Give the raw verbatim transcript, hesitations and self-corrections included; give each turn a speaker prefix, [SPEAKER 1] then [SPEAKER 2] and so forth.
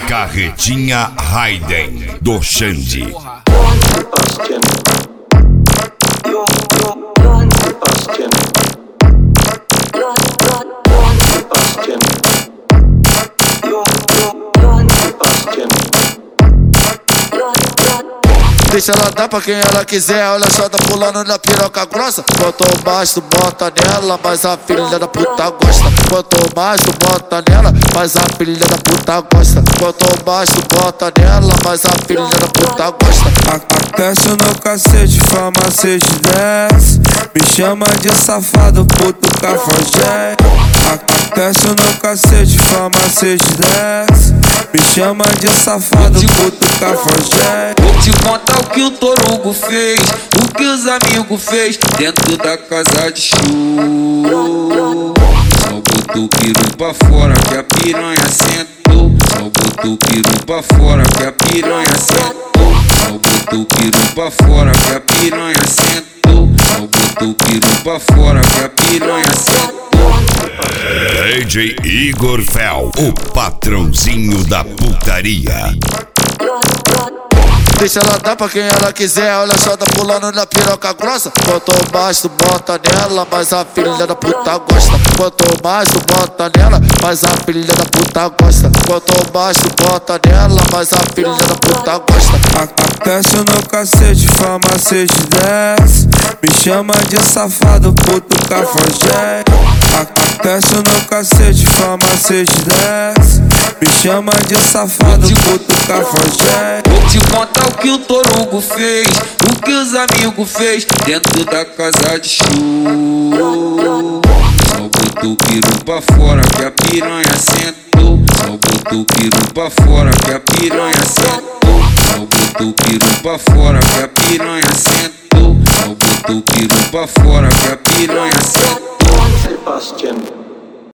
[SPEAKER 1] Carretinha Raiden do Xande.
[SPEAKER 2] Deixa ela dar pra quem ela quiser, olha só, tá pulando na piroca grossa. Quanto mais tu bota nela, mas a filha da puta gosta. Quanto mais tu bota nela, mas a filha da puta gosta. Quanto mais tu bota nela, mas a filha da puta gosta.
[SPEAKER 3] Aquece no cacete, farmacete desce. Me chama de safado, puto cafajé. Aquece no cacete, farmacete desce. Me chama de safado, puto cafajé.
[SPEAKER 4] Vou te contar o que o Torugo fez, o que os amigos fez dentro da casa de show. Só botou o piru pra fora que a piranha sentou. Só botou o piru pra fora que a piranha sentou. Só botou o piru pra fora que a piranha sentou. Só botou o piru pra fora que a piranha sentou.
[SPEAKER 1] D J Igor Fel, o patrãozinho da putaria.
[SPEAKER 2] Deixa ela dar pra quem ela quiser, olha só, tá pulando na piroca grossa. Quanto mais tu bota nela, mais a filha da puta gosta. Quanto mais tu bota nela, mais a filha da puta gosta. Quanto mais tu bota nela, mais a filha da puta gosta.
[SPEAKER 3] Aquece no cacete, farmacete desce. Me chama de safado, puto cafajé. Aquece no cacete, farmacete desce. Me chama de safado, puto cafajé.
[SPEAKER 4] Vou te contar o que o Torugo fez, o que os amigos fez dentro da casa de show. Só botou o piru pra fora que a piranha sentou. Só botou o piru pra fora que a piranha sentou. Só botou o piru pra fora que a piranha sentou. Só botou o piru pra fora que a piranha sentou.
[SPEAKER 5] Sebastian.